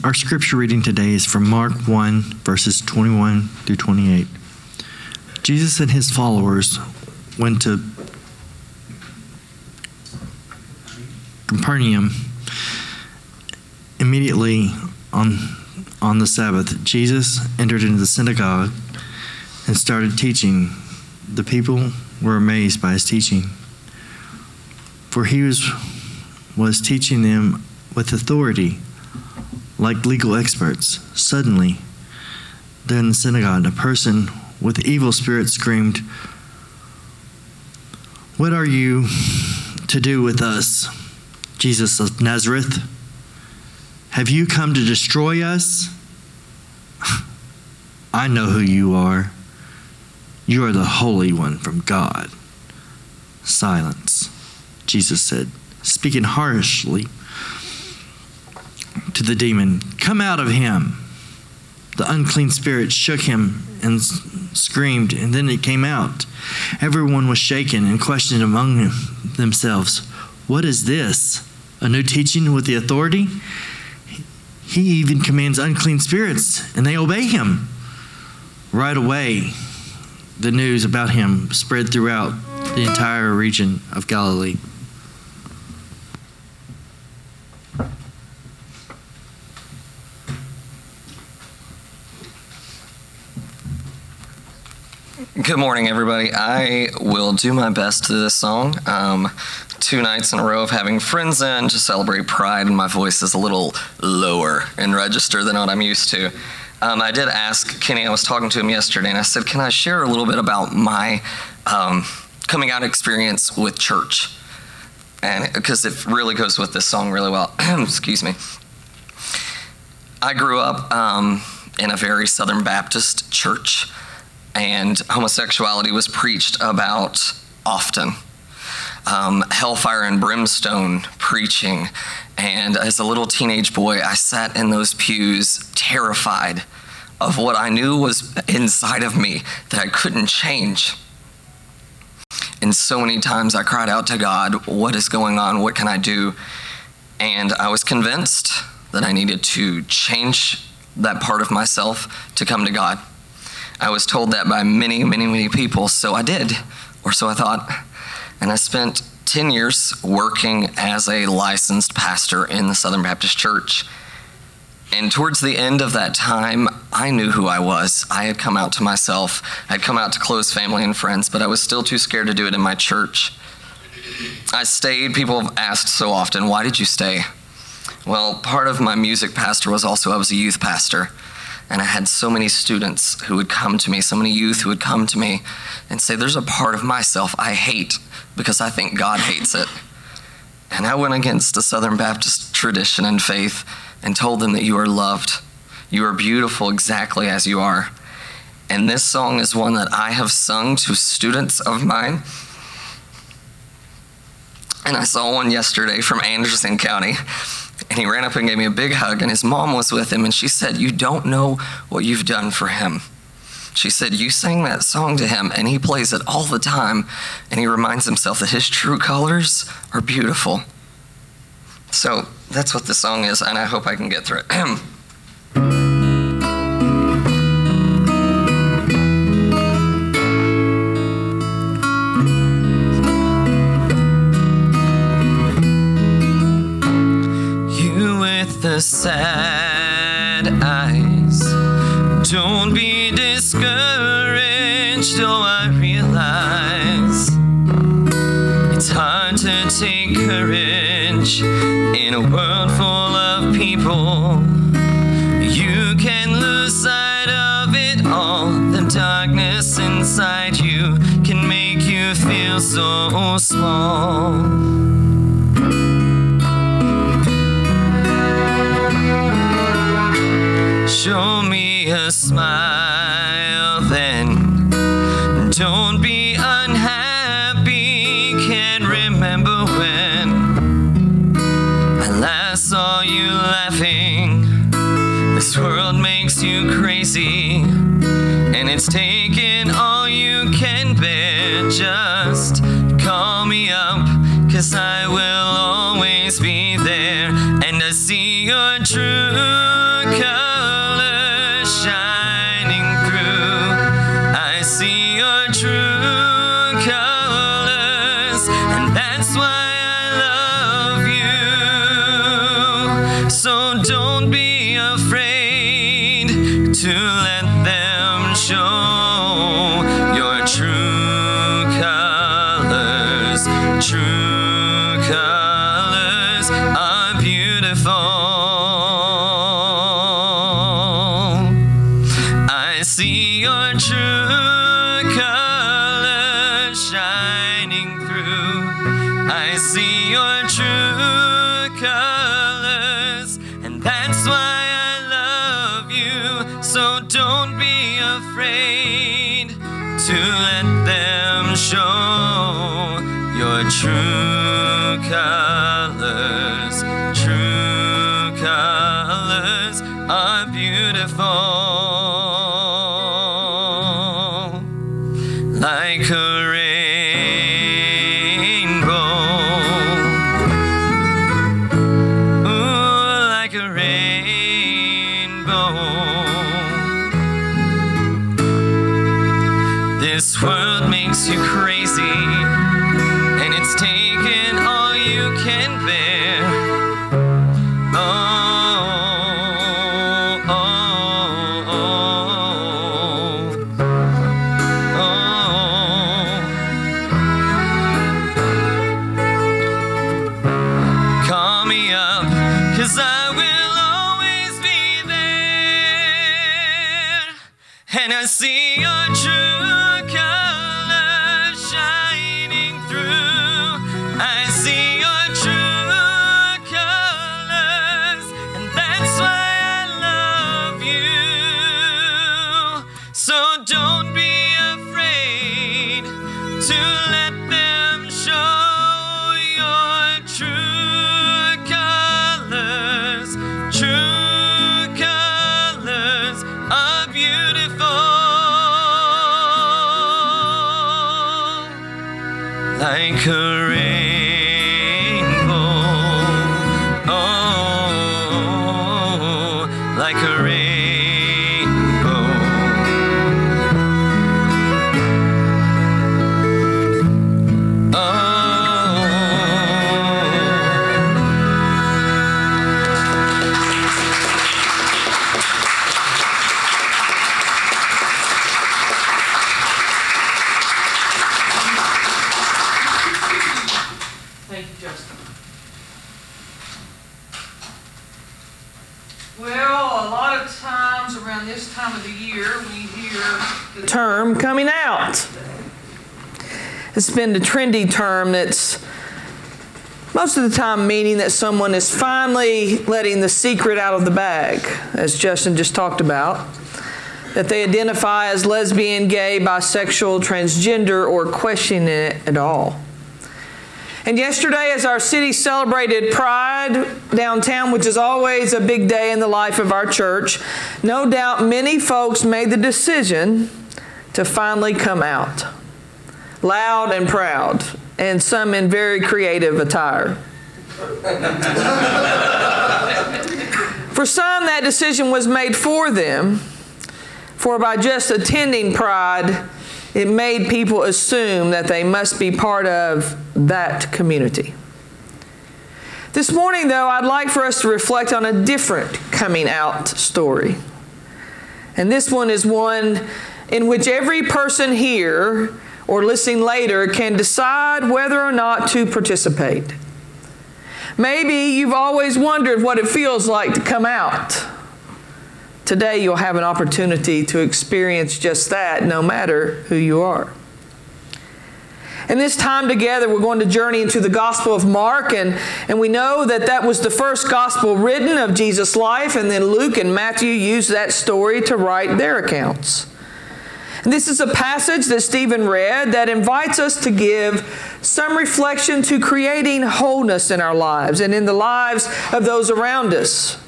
Our scripture reading today is from Mark 1, verses 21 through 28. Jesus and his followers went to Capernaum. Immediately on the Sabbath, Jesus entered into the synagogue and started teaching. The people were amazed by his teaching, for he was teaching them with authority, like legal experts. Suddenly, there in the synagogue, a person with evil spirits screamed, "What are you to do with us, Jesus of Nazareth? Have you come to destroy us? I know who you are. You are the Holy One from God." "Silence," Jesus said, speaking harshly to the demon. "Come out of him." The unclean spirit shook him and screamed, and then it came out. Everyone was shaken and questioned among themselves, "What is this? A new teaching with the authority? He even commands unclean spirits, and they obey him." Right away, the news about him spread throughout the entire region of Galilee. Good morning, everybody. I will do my best to this song. 2 nights in a row of having friends in to celebrate Pride, and my voice is a little lower in register than what I'm used to. I did ask Kenny, I was talking to him yesterday, and I said, can I share a little bit about my coming out experience with church? And because it really goes with this song really well. Excuse me. I grew up in a very Southern Baptist church, and homosexuality was preached about often. Hellfire and brimstone preaching. And as a little teenage boy, I sat in those pews terrified of what I knew was inside of me that I couldn't change. And so many times I cried out to God, what is going on? What can I do? And I was convinced that I needed to change that part of myself to come to God. I was told that by many, many, many people, so I did, or so I thought. And I spent 10 years working as a licensed pastor in the Southern Baptist Church. And towards the end of that time, I knew who I was. I had come out to myself. I'd come out to close family and friends, but I was still too scared to do it in my church. I stayed. People have asked so often, why did you stay? Well, part of my music pastor was also I was a youth pastor. And I had so many students who would come to me, so many youth who would come to me and say, there's a part of myself I hate because I think God hates it. And I went against the Southern Baptist tradition and faith and told them that you are loved. You are beautiful exactly as you are. And this song is one that I have sung to students of mine. And I saw one yesterday from Anderson County. And he ran up and gave me a big hug, and his mom was with him, and she said, you don't know what you've done for him. She said, you sang that song to him, and he plays it all the time, and he reminds himself that his true colors are beautiful. So that's what the song is, and I hope I can get through it. The sad eyes, don't be discouraged, oh I realize it's hard to take courage in a world full of people. You can lose sight of it all. The darkness inside you can make you feel so small. Show me a smile then. Don't be unhappy. Can't remember when I last saw you laughing. This world makes you crazy, and it's taken all you can bear. Just call me up, 'cause I will always be there. And I see your true don't be afraid to let them show your true colors. True colors are beautiful. I see your true colors shining through. I see your true colors, and that's why I love you. So don't be afraid to let them show your true colors. True colors are beautiful. Like a rainbow. Ooh, like a rainbow. This world makes you crazy, and it's taken all you can bear. Oh, oh, oh, oh, oh. Call me up, 'cause I will always be there. And I see your true colors shining through. I see your true colors, and that's why I love you. So don't be afraid to let them show your true colors. True colors are beautiful. Like a rainbow. Oh, like a rainbow. Oh. Thank you, Justin. Well, a lot of times around this time of the year, we hear the term coming out. It's been the trendy term that's most of the time meaning that someone is finally letting the secret out of the bag, as Justin just talked about, that they identify as lesbian, gay, bisexual, transgender, or questioning it at all. And yesterday, as our city celebrated Pride downtown, which is always a big day in the life of our church, no doubt many folks made the decision to finally come out, loud and proud, and some in very creative attire. For some, that decision was made for them, for by just attending Pride, it made people assume that they must be part of that community. This morning, though, I'd like for us to reflect on a different coming out story. And this one is one in which every person here or listening later can decide whether or not to participate. Maybe you've always wondered what it feels like to come out. Today you'll have an opportunity to experience just that, no matter who you are. And this time together, we're going to journey into the Gospel of Mark, and we know that that was the first gospel written of Jesus' life, and then Luke and Matthew used that story to write their accounts. And this is a passage that Stephen read that invites us to give some reflection to creating wholeness in our lives and in the lives of those around us.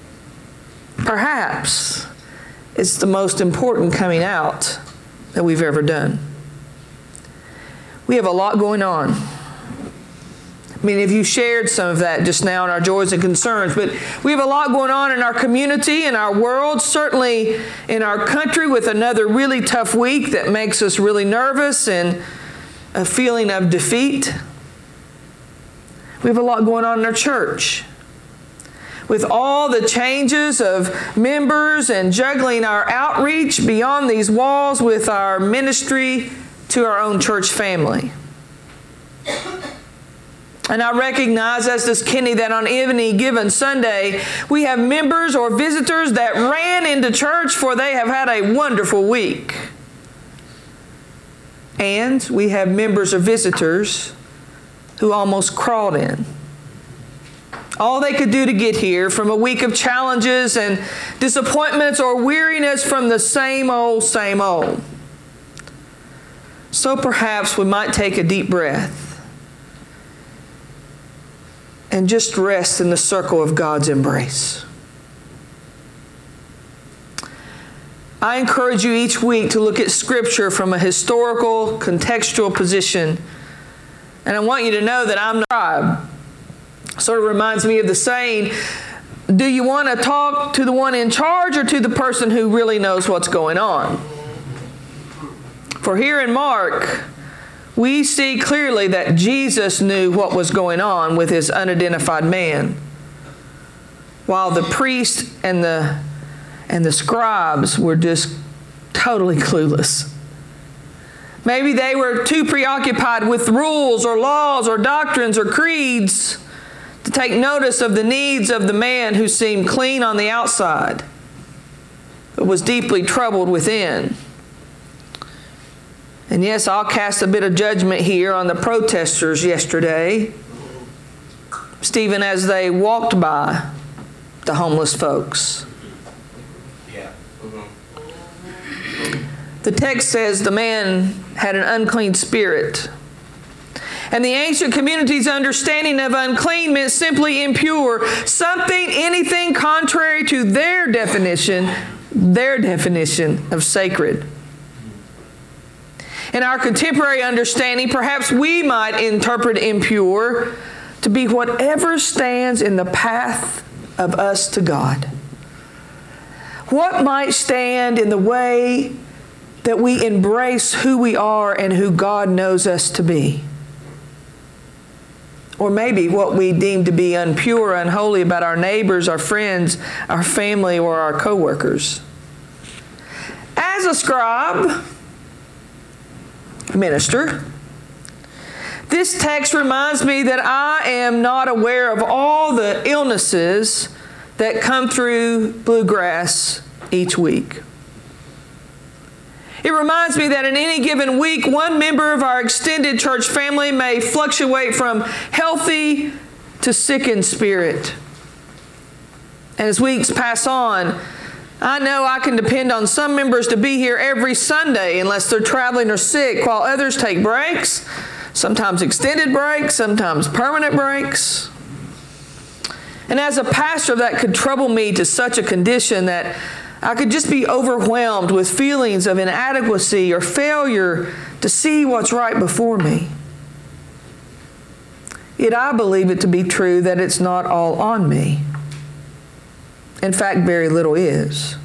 Perhaps it's the most important coming out that we've ever done. We have a lot going on. Many of you shared some of that just now in our joys and concerns, but we have a lot going on in our community, in our world, certainly in our country, with another really tough week that makes us really nervous and a feeling of defeat. We have a lot going on in our church. with all the changes of members and juggling our outreach beyond these walls with our ministry to our own church family. And I recognize, as does Kenny, that on any given Sunday, we have members or visitors that ran into church for they have had a wonderful week. And we have members or visitors who almost crawled in. All they could do to get here from a week of challenges and disappointments or weariness from the same old, same old. So perhaps we might take a deep breath and just rest in the circle of God's embrace. I encourage you each week to look at Scripture from a historical, contextual position. And I want you to know that I'm not a tribe. Sort of reminds me of the saying, do you want to talk to the one in charge or to the person who really knows what's going on? For here in Mark, we see clearly that Jesus knew what was going on with his unidentified man, while the priests and the scribes were just totally clueless. Maybe they were too preoccupied with rules or laws or doctrines or creeds to take notice of the needs of the man who seemed clean on the outside, but was deeply troubled within. And yes, I'll cast a bit of judgment here on the protesters yesterday, Stephen, as they walked by the homeless folks. Yeah. The text says the man had an unclean spirit. And the ancient community's understanding of unclean meant simply impure, something, anything contrary to their definition of sacred. In our contemporary understanding, perhaps we might interpret impure to be whatever stands in the path of us to God. What might stand in the way that we embrace who we are and who God knows us to be? Or maybe what we deem to be impure, unholy about our neighbors, our friends, our family, or our co-workers. As a scribe, minister, this text reminds me that I am not aware of all the illnesses that come through Bluegrass each week. It reminds me that in any given week, one member of our extended church family may fluctuate from healthy to sick in spirit. And as weeks pass on, I know I can depend on some members to be here every Sunday unless they're traveling or sick, while others take breaks, sometimes extended breaks, sometimes permanent breaks. And as a pastor, that could trouble me to such a condition that I could just be overwhelmed with feelings of inadequacy or failure to see what's right before me. Yet I believe it to be true that it's not all on me. In fact, very little is.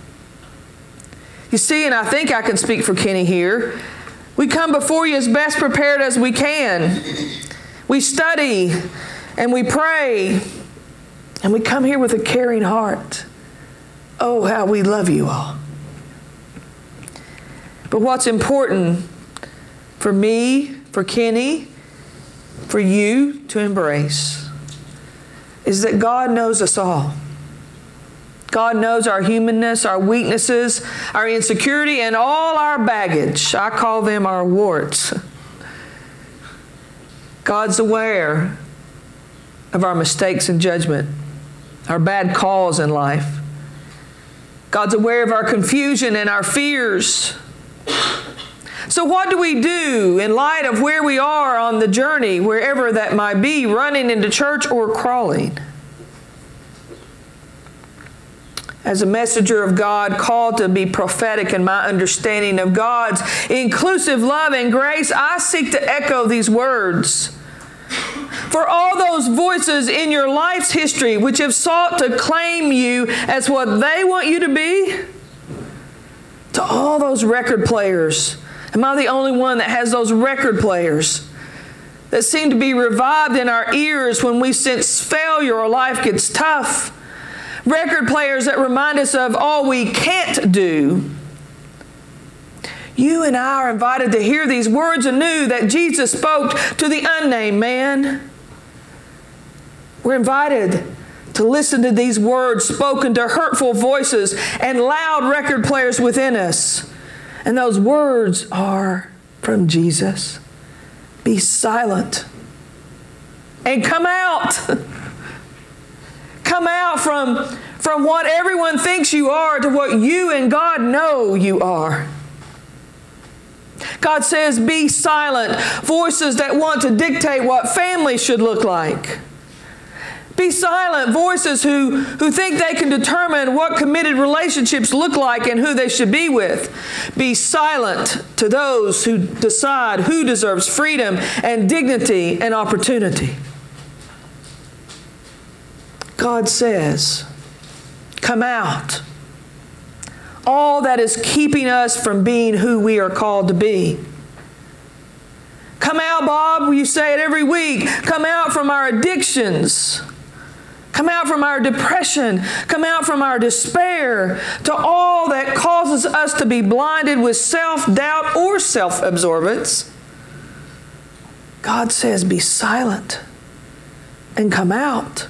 You see, and I think I can speak for Kenny here, we come before you as best prepared as we can. We study and we pray, and we come here with a caring heart. Oh, how we love you all. But what's important for me, for Kenny, for you to embrace is that God knows us all. God knows our humanness, our weaknesses, our insecurity, and all our baggage. I call them our warts. God's aware of our mistakes in judgment, our bad calls in life. God's aware of our confusion and our fears. So what do we do in light of where we are on the journey, wherever that might be, running into church or crawling? As a messenger of God, called to be prophetic in my understanding of God's inclusive love and grace, I seek to echo these words. For all those voices in your life's history which have sought to claim you as what they want you to be, to all those record players, am I the only one that has those record players that seem to be revived in our ears when we sense failure or life gets tough. Record players that remind us of all we can't do. You and I are invited to hear these words anew that Jesus spoke to the unnamed man. We're invited to listen to these words spoken to hurtful voices and loud record players within us. And those words are from Jesus. Be silent and come out. Come out from what everyone thinks you are to what you and God know you are. God says, be silent. Voices that want to dictate what family should look like. Be silent. Voices who think they can determine what committed relationships look like and who they should be with. Be silent to those who decide who deserves freedom and dignity and opportunity. God says, come out. All that is keeping us from being who we are called to be. Come out, Bob. You say it every week. Come out from our addictions. Come out from our depression. Come out from our despair to all that causes us to be blinded with self-doubt or self-absorbance. God says, be silent and come out.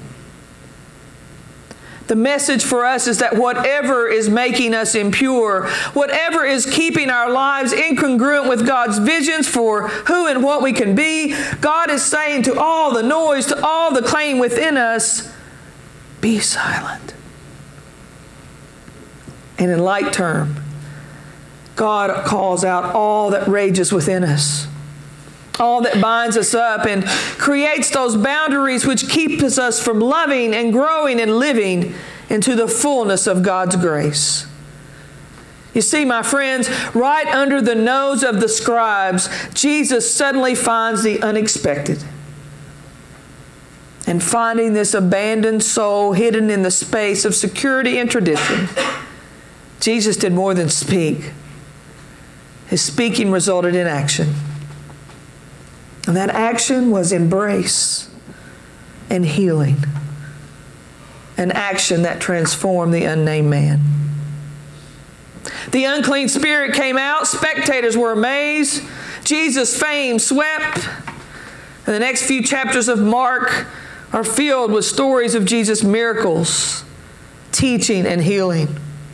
The message for us is that whatever is making us impure, whatever is keeping our lives incongruent with God's visions for who and what we can be, God is saying to all the noise, to all the claim within us, be silent. And in like term, God calls out all that rages within us, all that binds us up and creates those boundaries which keep us from loving and growing and living into the fullness of God's grace. You see, my friends, right under the nose of the scribes, Jesus suddenly finds the unexpected. And finding this abandoned soul hidden in the space of security and tradition, Jesus did more than speak. His speaking resulted in action. And that action was embrace and healing. An action that transformed the unnamed man. The unclean spirit came out. Spectators were amazed. Jesus' fame swept. And the next few chapters of Mark are filled with stories of Jesus' miracles, teaching, and healing.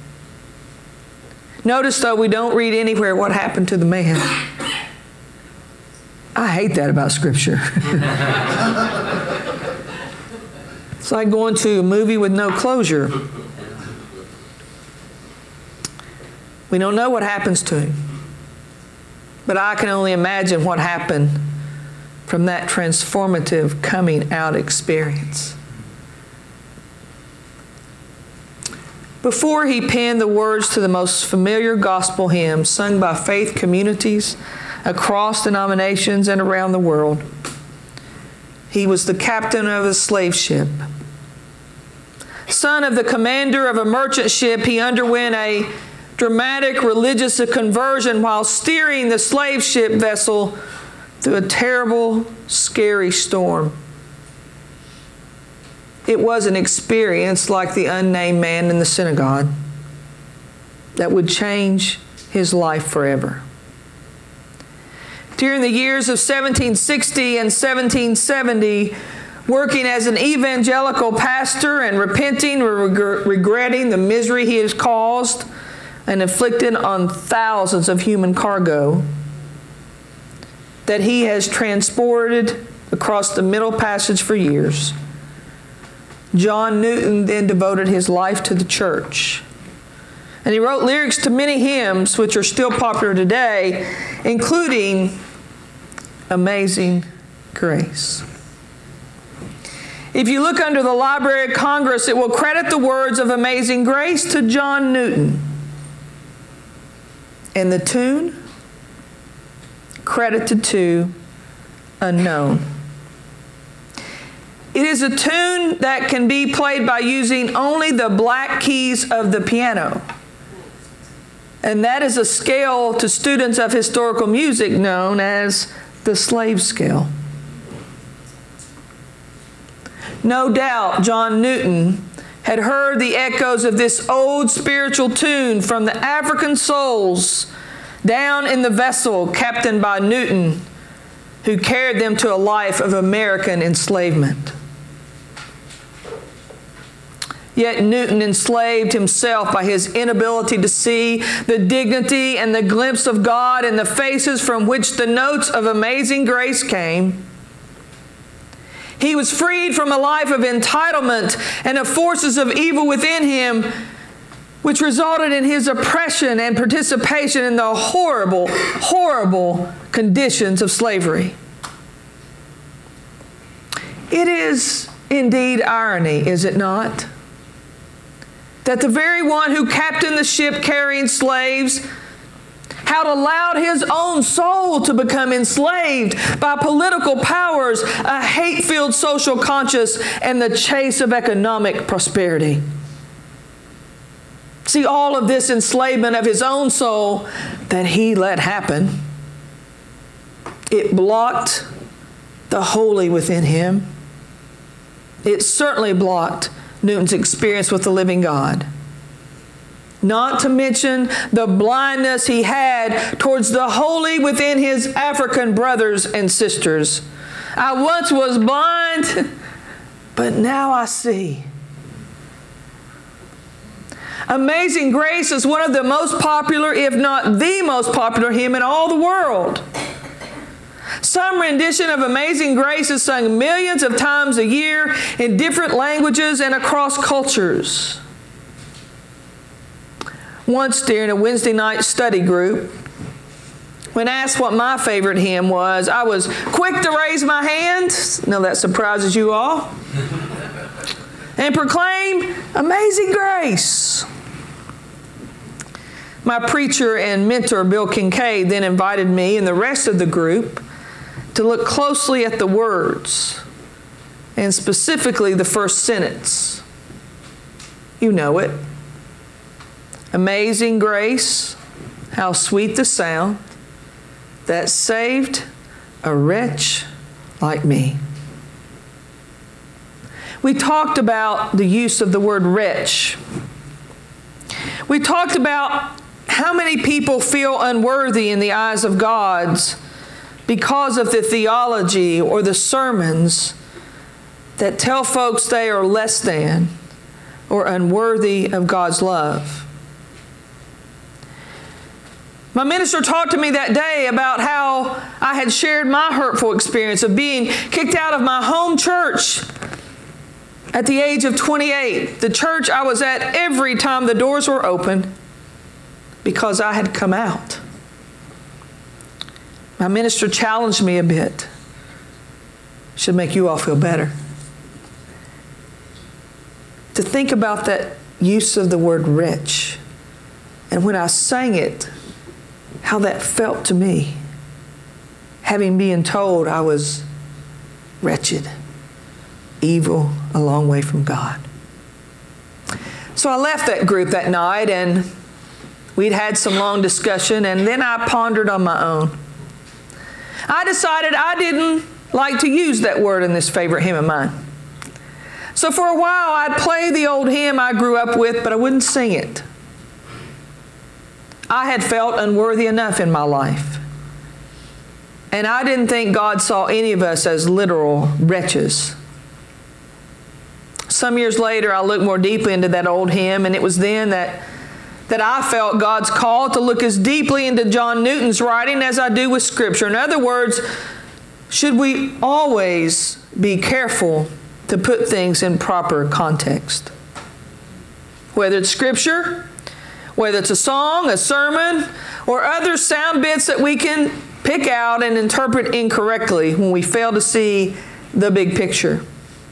Notice, though, we don't read anywhere what happened to the man. I hate that about Scripture. It's like going to a movie with no closure. We don't know what happens to him. But I can only imagine what happened from that transformative coming out experience. Before he penned the words to the most familiar gospel hymn sung by faith communities across denominations and around the world, he was the captain of a slave ship. Son of the commander of a merchant ship, he underwent a dramatic religious conversion while steering the slave ship vessel through a terrible, scary storm. It was an experience like the unnamed man in the synagogue that would change his life forever. During the years of 1760 and 1770, working as an evangelical pastor and repenting or regretting the misery he has caused and inflicted on thousands of human cargo that he has transported across the Middle Passage for years, John Newton then devoted his life to the church. And he wrote lyrics to many hymns which are still popular today, including Amazing Grace. If you look under the Library of Congress, it will credit the words of Amazing Grace to John Newton. And the tune credited to Unknown. It is a tune that can be played by using only the black keys of the piano. And that is a scale to students of historical music known as the slave scale. No doubt John Newton had heard the echoes of this old spiritual tune from the African souls down in the vessel captained by Newton, who carried them to a life of American enslavement. Yet Newton enslaved himself by his inability to see the dignity and the glimpse of God in the faces from which the notes of amazing grace came. He was freed from a life of entitlement and of forces of evil within him, which resulted in his oppression and participation in the horrible, horrible conditions of slavery. It is indeed irony, is it not, that the very one who captained the ship carrying slaves had allowed his own soul to become enslaved by political powers, a hate-filled social conscience, and the chase of economic prosperity. See, all of this enslavement of his own soul that he let happen, it blocked the holy within him. It certainly blocked Newton's experience with the living God. Not to mention the blindness he had towards the holy within his African brothers and sisters. I once was blind, but now I see. Amazing Grace is one of the most popular, if not the most popular hymn in all the world. Some rendition of Amazing Grace is sung millions of times a year in different languages and across cultures. Once during a Wednesday night study group, when asked what my favorite hymn was, I was quick to raise my hand, no, that surprises you all, and proclaim, Amazing Grace. My preacher and mentor, Bill Kincaid, then invited me and the rest of the group to look closely at the words, and specifically the first sentence. You know it. Amazing grace, how sweet the sound that saved a wretch like me. We talked about the use of the word wretch. We talked about how many people feel unworthy in the eyes of God because of the theology or the sermons that tell folks they are less than or unworthy of God's love. My minister talked to me that day about how I had shared my hurtful experience of being kicked out of my home church at the age of 28, the church I was at every time the doors were open, because I had come out. My minister challenged me a bit. Should make you all feel better. To think about that use of the word wretch. And when I sang it, how that felt to me, having been told I was wretched, evil, a long way from God. So I left that group that night, and we'd had some long discussion, and then I pondered on my own. I decided I didn't like to use that word in this favorite hymn of mine. So for a while, I'd play the old hymn I grew up with, but I wouldn't sing it. I had felt unworthy enough in my life. And I didn't think God saw any of us as literal wretches. Some years later, I looked more deeply into that old hymn, and it was then that I felt God's call to look as deeply into John Newton's writing as I do with Scripture. In other words, should we always be careful to put things in proper context? Whether it's Scripture, whether it's a song, a sermon, or other sound bits that we can pick out and interpret incorrectly when we fail to see the big picture.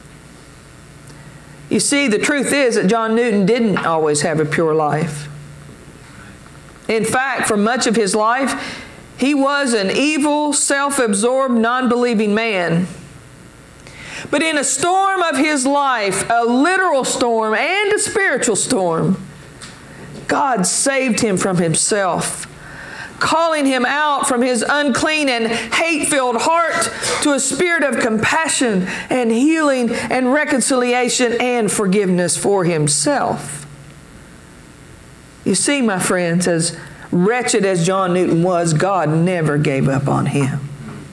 You see, the truth is that John Newton didn't always have a pure life. In fact, for much of his life, he was an evil, self-absorbed, non-believing man. But in a storm of his life, a literal storm and a spiritual storm, God saved him from himself, calling him out from his unclean and hate-filled heart to a spirit of compassion and healing and reconciliation and forgiveness for himself. You see, my friends, as wretched as John Newton was, God never gave up on him.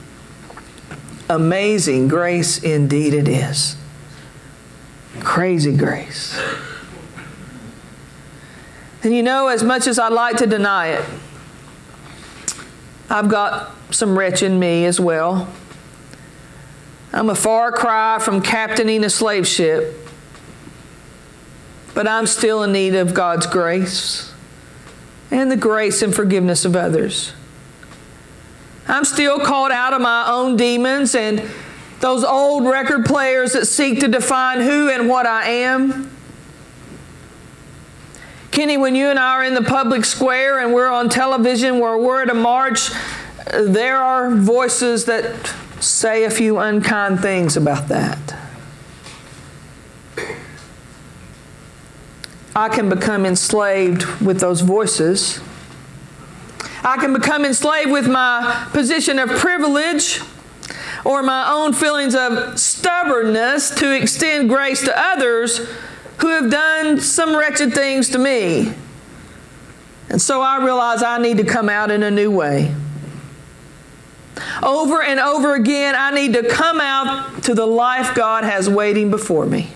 Amazing grace indeed it is. Crazy grace. And you know, as much as I'd like to deny it, I've got some wretch in me as well. I'm a far cry from captaining a slave ship, but I'm still in need of God's grace and the grace and forgiveness of others. I'm still called out of my own demons and those old record players that seek to define who and what I am. Kenny, when you and I are in the public square and we're on television where we're at a march, there are voices that say a few unkind things about that. I can become enslaved with those voices. I can become enslaved with my position of privilege or my own feelings of stubbornness to extend grace to others who have done some wretched things to me. And so I realize I need to come out in a new way. Over and over again, I need to come out to the life God has waiting before me.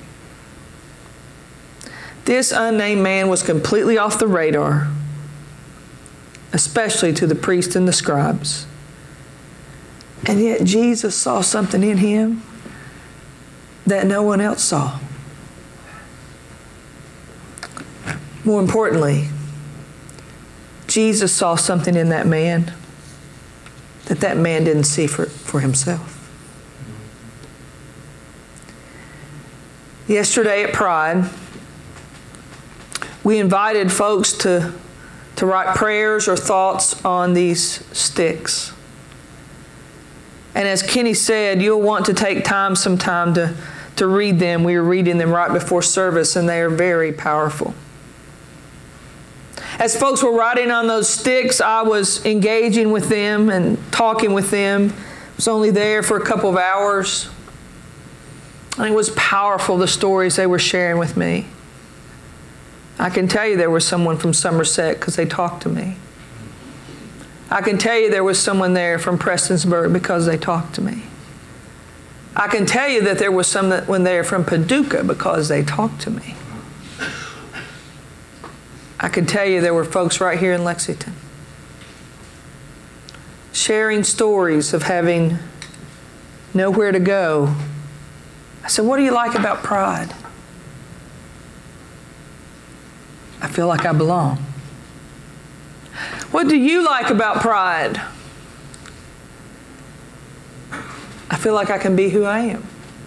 This unnamed man was completely off the radar, especially to the priests and the scribes. And yet Jesus saw something in him that no one else saw. More importantly, Jesus saw something in that man that man didn't see for himself. Yesterday at Pride, we invited folks to write prayers or thoughts on these sticks. And as Kenny said, you'll want to take time sometime to read them. We were reading them right before service, and they are very powerful. As folks were writing on those sticks, I was engaging with them and talking with them. I was only there for a couple of hours. And it was powerful, the stories they were sharing with me. I can tell you there was someone from Somerset because they talked to me. I can tell you there was someone there from Prestonsburg because they talked to me. I can tell you that there was someone there from Paducah because they talked to me. I can tell you there were folks right here in Lexington sharing stories of having nowhere to go. I said, what do you like about Pride? I feel like I belong. What do you like about Pride? I feel like I can be who I am.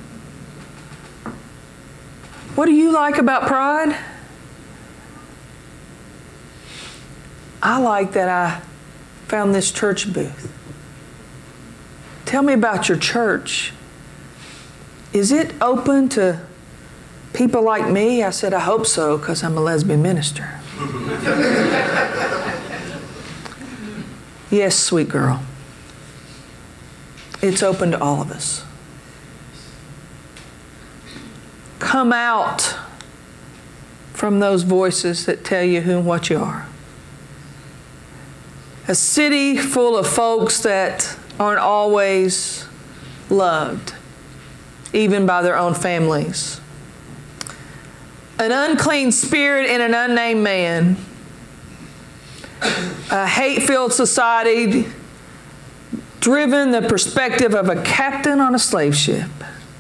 What do you like about Pride? I like that I found this church booth. Tell me about your church. Is it open to people like me? I said, I hope so, because I'm a lesbian minister. Yes, sweet girl. It's open to all of us. Come out from those voices that tell you who and what you are. A city full of folks that aren't always loved, even by their own families. An unclean spirit in an unnamed man. A hate-filled society driven the perspective of a captain on a slave ship.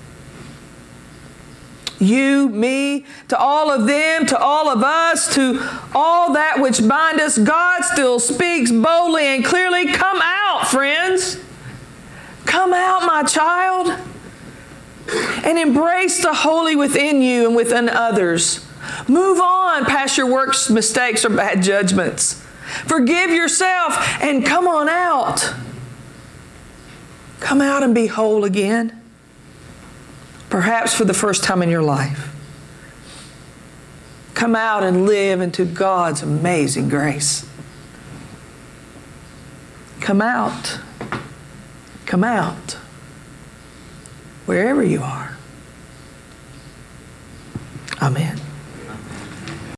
You, me, to all of them, to all of us, to all that which bind us, God still speaks boldly and clearly. Come out, friends. Come out, my child, and embrace the holy within you and within others. Move on past your works, mistakes, or bad judgments. Forgive yourself and come on out. Come out and be whole again. Perhaps for the first time in your life. Come out and live into God's amazing grace. come out. Come out. Wherever you are. Amen.